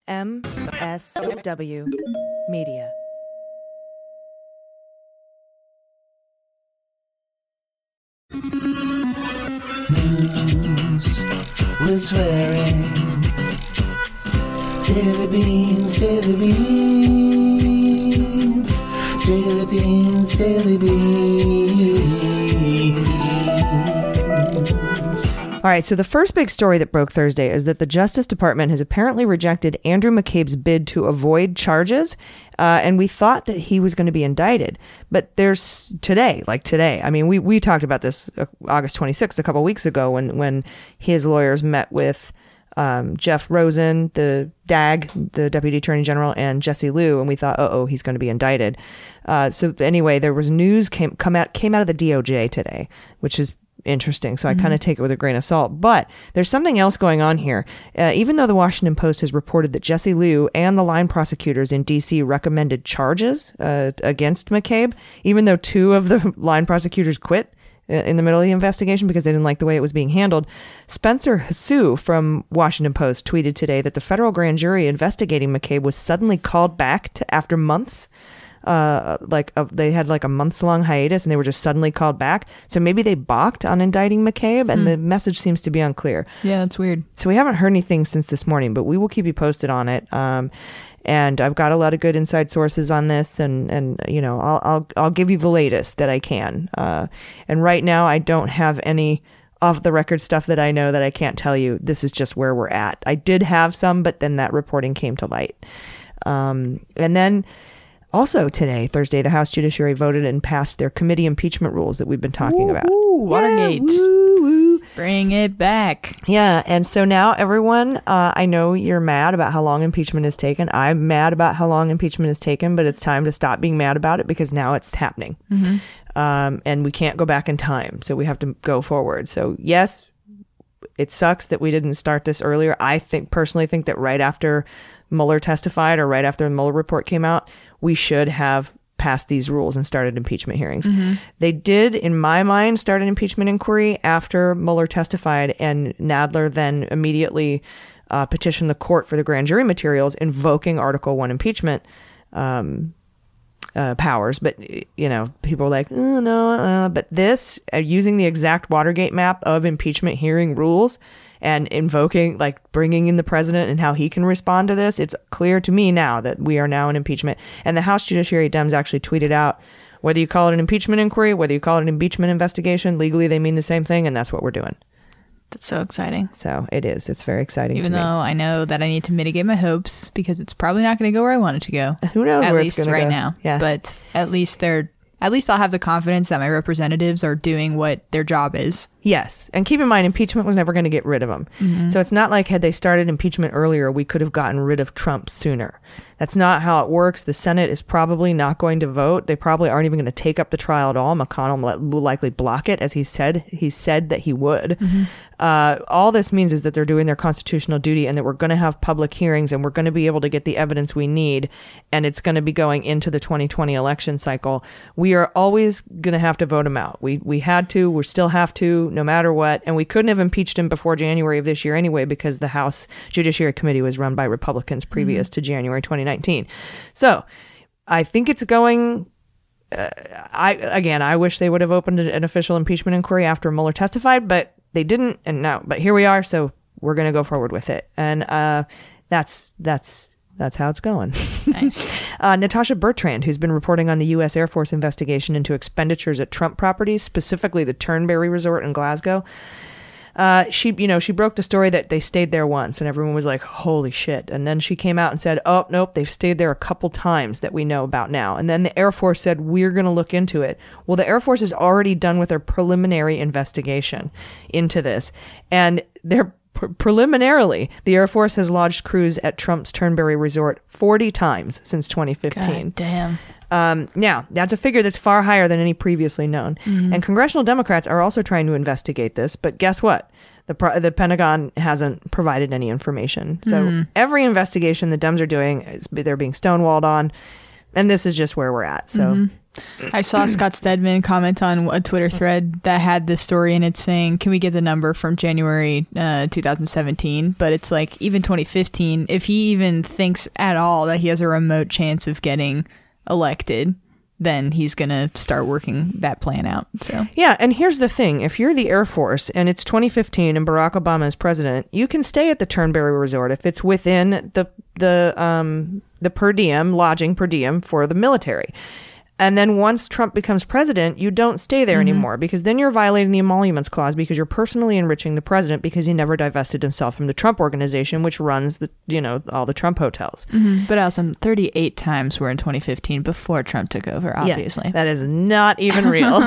MSW Media. News with swearing. Daily beans, daily beans. Daily beans, daily beans. All right, so the first big story that broke Thursday is that the Justice Department has apparently rejected Andrew McCabe's bid to avoid charges, and we thought that he was going to be indicted. But there's today, I mean, we talked about this August 26th, a couple weeks ago, when his lawyers met with Jeff Rosen, the DAG, the Deputy Attorney General, and Jesse Liu, and we thought, he's going to be indicted. So anyway, there was news came out of the DOJ today, which is interesting. So I kind of take it with a grain of salt. But there's something else going on here. Even though the Washington Post has reported that Jesse Liu and the line prosecutors in D.C. recommended charges against McCabe, even though two of the line prosecutors quit in the middle of the investigation because they didn't like the way it was being handled, Spencer Hsu from Washington Post tweeted today that the federal grand jury investigating McCabe was suddenly called back after months. They had like a months-long hiatus and they were just suddenly called back. So maybe they balked on indicting McCabe, and the message seems to be unclear. Yeah, that's weird. So we haven't heard anything since this morning, but we will keep you posted on it. And I've got a lot of good inside sources on this, and you know, I'll give you the latest that I can. And right now, I don't have any off-the-record stuff that I know that I can't tell you. This is just where we're at. I did have some, but then that reporting came to light. And then also today, Thursday, the House Judiciary voted and passed their committee impeachment rules that we've been talking about. Watergate. Yeah, woo, woo. Bring it back. Yeah, and so now everyone, I know you're mad about how long impeachment has taken. I'm mad about how long impeachment has taken, but it's time to stop being mad about it because now it's happening. And we can't go back in time, so we have to go forward. So yes, it sucks that we didn't start this earlier. I personally think that right after Mueller testified or right after the Mueller report came out, we should have passed these rules and started impeachment hearings. They did, in my mind, start an impeachment inquiry after Mueller testified, and Nadler then immediately petitioned the court for the grand jury materials invoking Article 1 impeachment powers. But, you know, people were like, oh, no, but this, using the exact Watergate map of impeachment hearing rules and invoking, like bringing in the president and how he can respond to this, it's clear to me now that we are now in impeachment. And the House Judiciary Dems actually tweeted out, whether you call it an impeachment inquiry, whether you call it an impeachment investigation, legally they mean the same thing, and that's what we're doing. That's so exciting. So it is. It's very exciting. Even though I know that I need to mitigate my hopes because it's probably not going to go where I want it to go. Who knows where it's going to go? At least right now. Yeah. But at least I'll have the confidence that my representatives are doing what their job is. Yes. And keep in mind, impeachment was never going to get rid of him. So it's not like had they started impeachment earlier, we could have gotten rid of Trump sooner. That's not how it works. The Senate is probably not going to vote. They probably aren't even going to take up the trial at all. McConnell will likely block it, as he said that he would. All this means is that they're doing their constitutional duty and that we're going to have public hearings and we're going to be able to get the evidence we need. And it's going to be going into the 2020 election cycle. We are always going to have to vote him out. We had to, we still have to, no matter what. And we couldn't have impeached him before January of this year anyway, because the House Judiciary Committee was run by Republicans previous to January 2019. So I think it's going... I wish they would have opened an official impeachment inquiry after Mueller testified, but they didn't. And now, but here we are. So we're going to go forward with it. And that's how it's going. Nice. Natasha Bertrand, who's been reporting on the U.S. Air Force investigation into expenditures at Trump properties, specifically the Turnberry Resort in Glasgow. She broke the story that they stayed there once and everyone was like, holy shit. And then she came out and said, oh, nope, they've stayed there a couple times that we know about now. And then the Air Force said, we're going to look into it. Well, the Air Force is already done with their preliminary investigation into this. And they're preliminarily, the Air Force has lodged crews at Trump's Turnberry Resort 40 times since 2015. God damn. Now, that's a figure that's far higher than any previously known. And congressional Democrats are also trying to investigate this. But guess what? The Pentagon hasn't provided any information. So every investigation the Dems are doing, they're being stonewalled on. And this is just where we're at. So I saw Scott Stedman comment on a Twitter thread that had this story in it saying, can we get the number from January 2017? But it's like, even 2015, if he even thinks at all that he has a remote chance of getting elected, then he's going to start working that plan out. So Yeah, and here's the thing. If you're the Air Force and it's 2015 and Barack Obama is president, you can stay at the Turnberry Resort if it's within the per diem, lodging per diem for the military. And then once Trump becomes president, you don't stay there anymore, because then you're violating the emoluments clause, because you're personally enriching the president because he never divested himself from the Trump Organization, which runs all the Trump hotels. But Allison, 38 times were in 2015 before Trump took over, obviously. Yeah, that is not even real.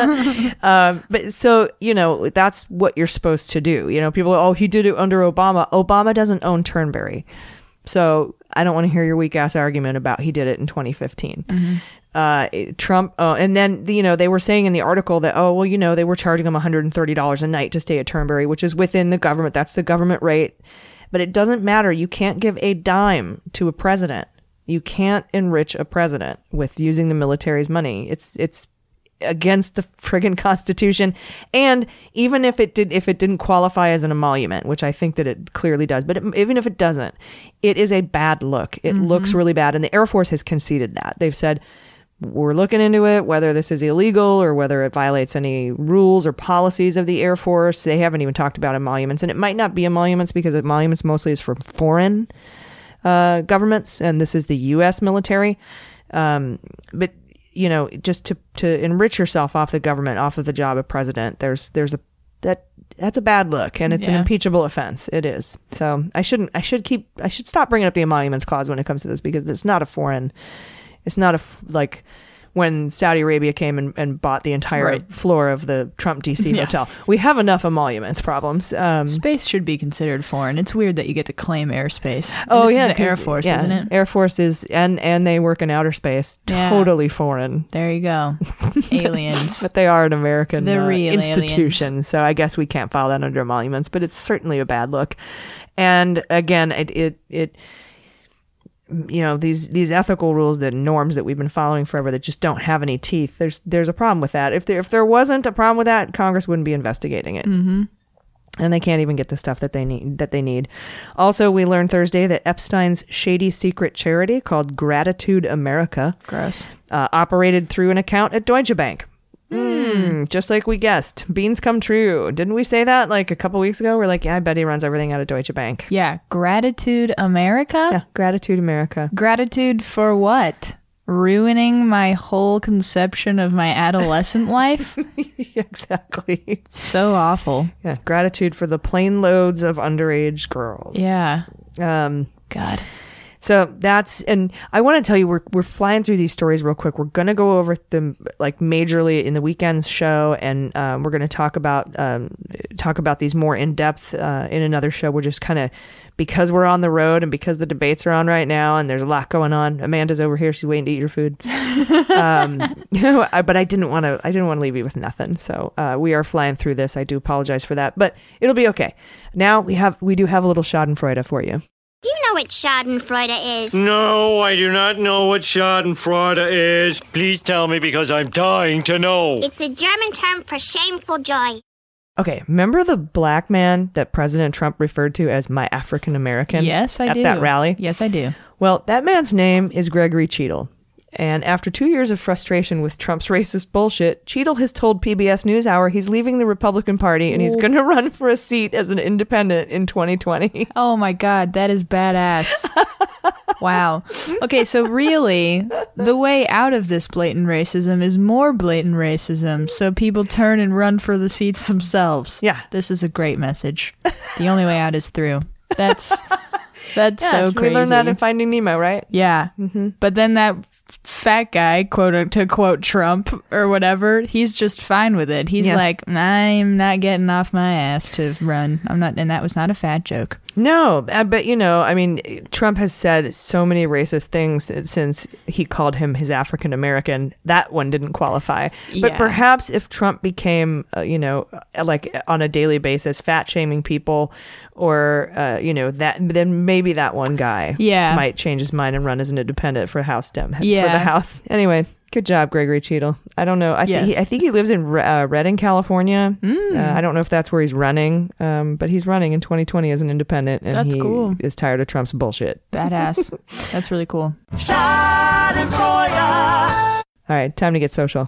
But so, that's what you're supposed to do. People, he did it under Obama. Obama doesn't own Turnberry. So I don't want to hear your weak ass argument about he did it in 2015. Trump, and then, they were saying in the article that, they were charging him $130 a night to stay at Turnberry, which is within the government. That's the government rate. But it doesn't matter. You can't give a dime to a president. You can't enrich a president with using the military's money. It's against the friggin' Constitution. And even if it didn't qualify as an emolument, which I think that it clearly does, but even if it doesn't, it is a bad look. It looks really bad. And the Air Force has conceded that. They've said, we're looking into it, whether this is illegal or whether it violates any rules or policies of the Air Force. They haven't even talked about emoluments, and it might not be emoluments because emoluments mostly is for foreign governments, and this is the U.S. military. But just to enrich yourself off the government, off of the job of president, that's a bad look, and it's an impeachable offense. It is. So I should stop bringing up the emoluments clause when it comes to this, because it's not a foreign. It's not like when Saudi Arabia came and bought the entire floor of the Trump DC hotel. We have enough emoluments problems. Space should be considered foreign. It's weird that you get to claim airspace. Oh, this yeah. is the Air Force, isn't it? Air Force is, and they work in outer space. Yeah. Totally foreign. There you go. Aliens. But they are an American real institution. aliens. So I guess we can't file that under emoluments, but it's certainly a bad look. And again, it these ethical rules, the norms that we've been following forever that just don't have any teeth. There's a problem with that. If there wasn't a problem with that, Congress wouldn't be investigating it. And they can't even get the stuff that they need. Also, we learned Thursday that Epstein's shady secret charity called Gratitude America, gross, operated through an account at Deutsche Bank. Just like we guessed. Beans come true. Didn't we say that like a couple weeks ago? We're like, yeah, I bet he runs everything out of Deutsche Bank. Yeah. Gratitude America? Yeah, Gratitude America. Gratitude for what? Ruining my whole conception of my adolescent life? Exactly. So awful. Yeah, gratitude for the plane loads of underage girls. Yeah. God. So that's, and I want to tell you, we're flying through these stories real quick. We're going to go over them like majorly in the weekend's show, and we're going to talk about these more in depth in another show. We're just kind of, because we're on the road and because the debates are on right now and there's a lot going on. Amanda's over here; she's waiting to eat your food. But I didn't want to leave you with nothing. So we are flying through this. I do apologize for that, but it'll be okay. Now we do have a little Schadenfreude for you. Do you know what Schadenfreude is? No, I do not know what Schadenfreude is. Please tell me, because I'm dying to know. It's a German term for shameful joy. Okay, remember the black man that President Trump referred to as my African American? Yes, I do. At that rally? Yes, I do. Well, that man's name is Gregory Cheadle. And after 2 years of frustration with Trump's racist bullshit, Cheadle has told PBS NewsHour he's leaving the Republican Party and he's going to run for a seat as an independent in 2020. Oh my God, that is badass. Wow. Okay, so really, the way out of this blatant racism is more blatant racism, so people turn and run for the seats themselves. Yeah. This is a great message. The only way out is through. That's so crazy. We learned that in Finding Nemo, right? Yeah. But then that fat guy, to quote Trump or whatever, he's just fine with it. He's like, I'm not getting off my ass to run. I'm not, and that was not a fat joke. No, but Trump has said so many racist things since he called him his African American. That one didn't qualify. But Yeah. perhaps if Trump became, like on a daily basis, fat shaming people, or then maybe that one guy might change his mind and run as an independent for the House house. Anyway, good job, Gregory Cheadle. I don't know. I think he lives in Redding, California. I don't know if that's where he's running, but he's running in 2020 as an independent, and That's cool. is tired of Trump's bullshit. Badass. That's really cool. All right, time to get social.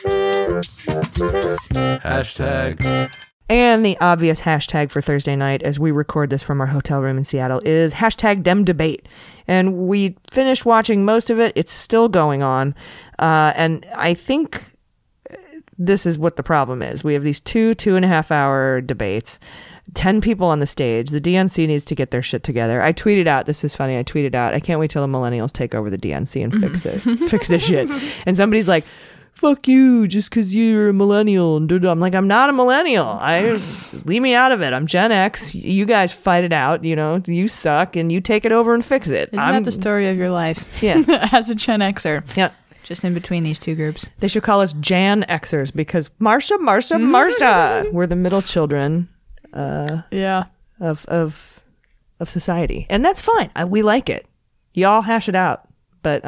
Hashtag. And the obvious hashtag for Thursday night, as we record this from our hotel room in Seattle, is hashtag Dem Debate. And we finished watching most of it. It's still going on. And I think this is what the problem is. We have these 2.5 hour debates, 10 people on the stage. The DNC needs to get their shit together. I tweeted out, this is funny, I can't wait till the millennials take over the DNC and fix it, fix this shit. And somebody's like, fuck you, just because you're a millennial. And I'm like, I'm not a millennial. Leave me out of it. I'm Gen X. You guys fight it out. You know, you suck, and you take it over and fix it. Isn't that the story of your life? Yeah. As a Gen Xer. Yeah. Just in between these two groups. They should call us Jan Xers because Marsha, we're the middle children Yeah. of society. And that's fine. We like it. Y'all hash it out. But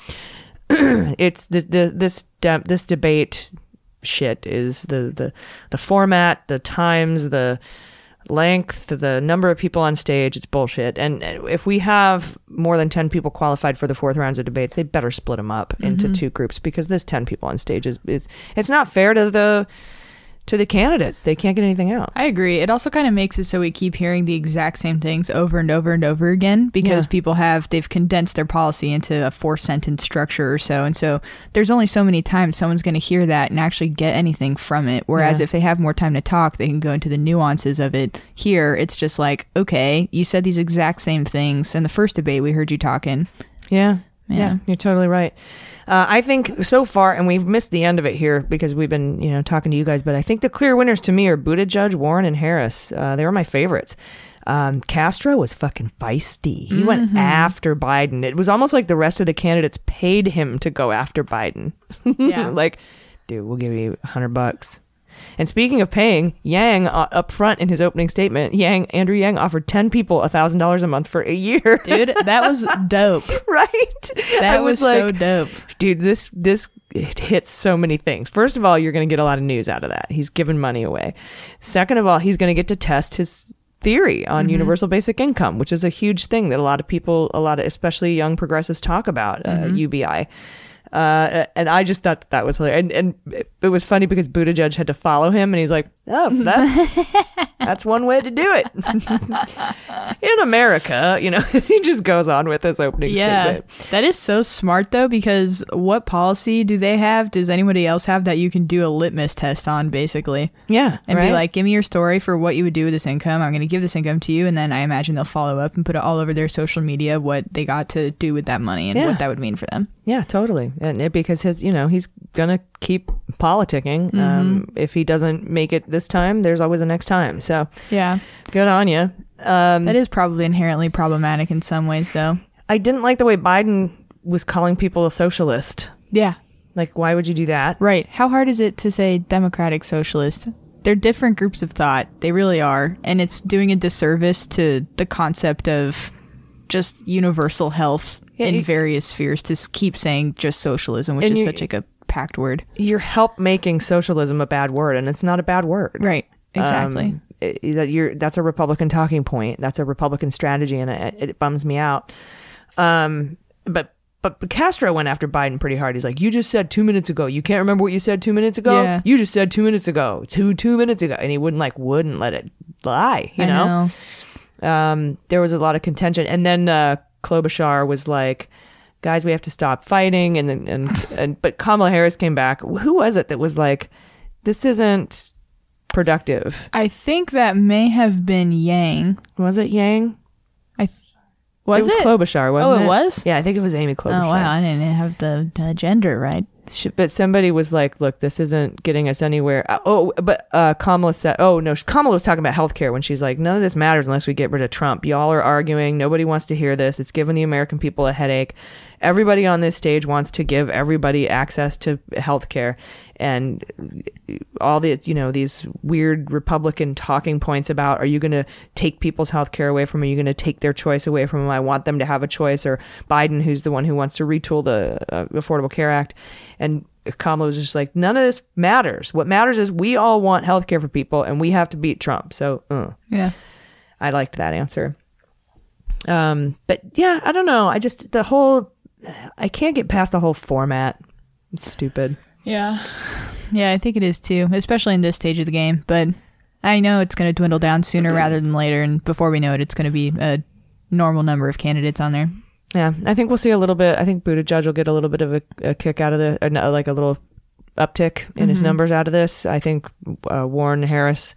it's this debate shit is the format, the times, the length, the number of people on stage. It's bullshit. And if we have more than 10 people qualified for the fourth rounds of debates, they better split them up into two groups, because this 10 people on stage is it's not fair to the candidates. They can't get anything out. I agree. It also kind of makes it so we keep hearing the exact same things over and over and over again, because they've condensed their policy into a 4-sentence structure or so. And so there's only so many times someone's going to hear that and actually get anything from it. Whereas if they have more time to talk, they can go into the nuances of it. Here, it's just like, okay, you said these exact same things in the first debate. We heard you talking. Yeah. Man. Yeah, you're totally right. I think so far, and we've missed the end of it here because we've been, talking to you guys, but I think the clear winners to me are Buttigieg, Warren, and Harris. They were my favorites. Castro was fucking feisty. He went after Biden. It was almost like the rest of the candidates paid him to go after Biden. Yeah. Like, dude, we'll give you $100. And speaking of paying, Yang up front in his opening statement, Andrew Yang offered 10 people $1,000 a month for a year. Dude, that was dope. Right? That was like, so dope. Dude, this it hits so many things. First of all, you're going to get a lot of news out of that. He's giving money away. Second of all, he's going to get to test his theory on universal basic income, which is a huge thing that a lot of especially young progressives talk about, UBI. And I just thought that was hilarious. And it was funny because Buttigieg had to follow him, and he's like, oh, that's one way to do it. In America, he just goes on with his opening statement. That is so smart, though, because what policy do they have? Does anybody else have that you can do a litmus test on, basically? Yeah. And right? be like, give me your story for what you would do with this income. I'm going to give this income to you. And then I imagine they'll follow up and put it all over their social media, what they got to do with that money and what that would mean for them. Yeah, totally. And because he's going to keep politicking. If he doesn't make it this time, there's always a next time. So yeah, good on you. That is probably inherently problematic in some ways, though. I didn't like the way Biden was calling people a socialist. Yeah. Like, why would you do that? Right. How hard is it to say democratic socialist? They're different groups of thought. They really are. And it's doing a disservice to the concept of just universal health in various spheres to keep saying just socialism, which is such like a packed word. You're making socialism a bad word, and it's not a bad word. Right. Exactly. That's a Republican talking point. That's a Republican strategy, and it bums me out. But Castro went after Biden pretty hard. He's like, you just said 2 minutes ago. You can't remember what you said 2 minutes ago? Yeah. You just said 2 minutes ago. Two minutes ago. And he wouldn't let it lie, you know? There was a lot of contention. And then Klobuchar was like, guys, we have to stop fighting. But Kamala Harris came back. Who was it that was like, this isn't productive? I think that may have been Yang. Was it Yang? It was Klobuchar, wasn't it? Oh, it was? Yeah, I think it was Amy Klobuchar. Oh, wow. I didn't have the gender right. But somebody was like, look, this isn't getting us anywhere. But Kamala said, Kamala was talking about healthcare when she's like, none of this matters unless we get rid of Trump. Y'all are arguing. Nobody wants to hear this. It's giving the American people a headache. everybody on this stage wants to give everybody access to healthcare, and all the, these weird Republican talking points about, are you going to take people's healthcare away from them? Are you going to take their choice away from them? I want them to have a choice. Or Biden, who's the one who wants to retool the Affordable Care Act. And Kamala was just like, none of this matters. What matters is we all want healthcare for people, and we have to beat Trump. So, Yeah. I liked that answer. But yeah, I don't know. I can't get past the whole format. It's stupid. Yeah. Yeah, I think it is too, especially in this stage of the game. But I know it's going to dwindle down sooner rather than later. And before we know it, it's going to be a normal number of candidates on there. Yeah, I think we'll see a little bit. I think Buttigieg will get a little bit of a kick out of like a little uptick in his numbers out of this. I think Warren, Harris,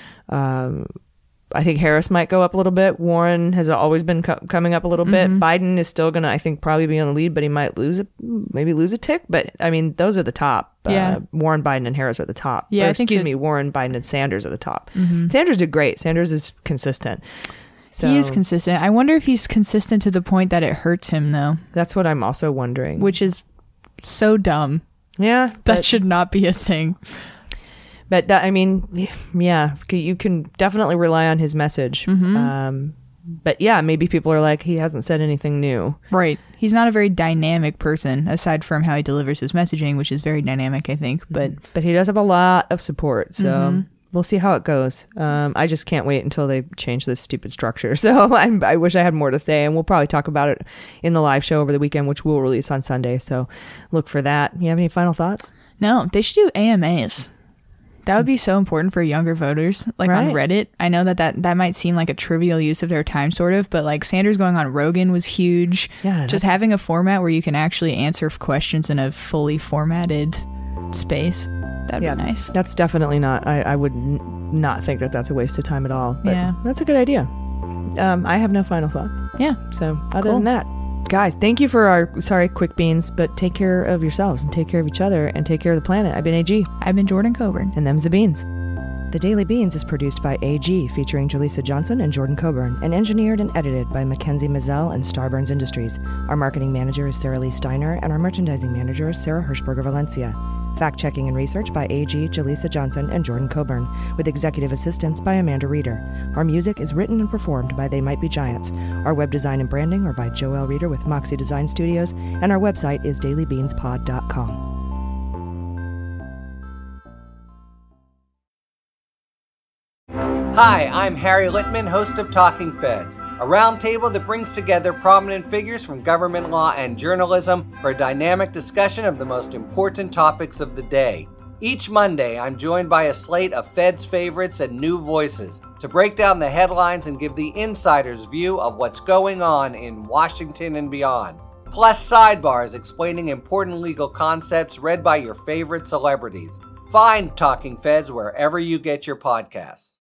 I think Harris might go up a little bit. Warren has always been coming up a little bit. Biden is still going to, I think, probably be on the lead, but he might lose a tick. But I mean, those are the top. Yeah. Warren, Biden, and Harris are the top. Yeah, Excuse me, Warren, Biden, and Sanders are the top. Sanders did great. Sanders is consistent. So He is consistent. I wonder if he's consistent to the point that it hurts him, though. That's what I'm also wondering. Which is so dumb. Yeah. That should not be a thing. But I mean, yeah, you can definitely rely on his message. But yeah, maybe people are like, he hasn't said anything new. Right. He's not a very dynamic person, aside from how he delivers his messaging, which is very dynamic, I think. But he does have a lot of support. So we'll see how it goes. I just can't wait until they change this stupid structure. So I wish I had more to say, and we'll probably talk about it in the live show over the weekend, which we'll release on Sunday. So look for that. You have any final thoughts? No, they should do AMAs. That would be so important for younger voters, like on Reddit. I know that might seem like a trivial use of their time, sort of, but like Sanders going on Rogan was huge. Yeah, just having a format where you can actually answer questions in a fully formatted space. That'd be nice. That's definitely not. I would not think that that's a waste of time at all. But that's a good idea. I have no final thoughts. Yeah. So other than that, guys, thank you for our quick beans, but take care of yourselves and take care of each other and take care of the planet. I've been AG. I've been Jordan Coburn. And them's the beans. The Daily Beans is produced by AG, featuring Jaleesa Johnson and Jordan Coburn, and engineered and edited by Mackenzie Mazzell and Starburns Industries. Our marketing manager is Sarah Lee Steiner, and our merchandising manager is Sarah Hirschberger Valencia. Fact-checking and research by AG, Jaleesa Johnson, and Jordan Coburn, with executive assistance by Amanda Reeder. Our music is written and performed by They Might Be Giants. Our web design and branding are by Joelle Reeder with Moxie Design Studios, and our website is dailybeanspod.com. Hi, I'm Harry Littman, host of Talking Feds, a roundtable that brings together prominent figures from government law and journalism for a dynamic discussion of the most important topics of the day. Each Monday, I'm joined by a slate of Feds favorites and new voices to break down the headlines and give the insider's view of what's going on in Washington and beyond. Plus sidebars explaining important legal concepts read by your favorite celebrities. Find Talking Feds wherever you get your podcasts.